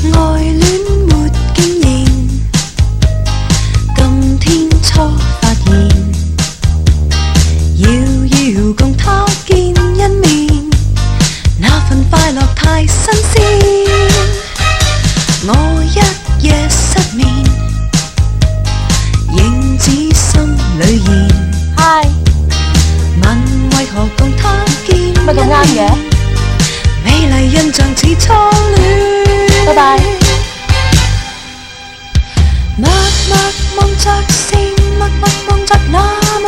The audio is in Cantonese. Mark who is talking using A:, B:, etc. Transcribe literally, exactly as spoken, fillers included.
A: 愛戀沒經驗，今天初發現，遙遙共他見一面，那份快樂太新鮮。我一夜失眠，影子心裏現。
B: 嗨，
A: 問為何共他見一面，
B: 乜咁啱嘅？
A: 美麗印象似初戀。
B: 拜拜。
A: 默默望着星，默默望着那。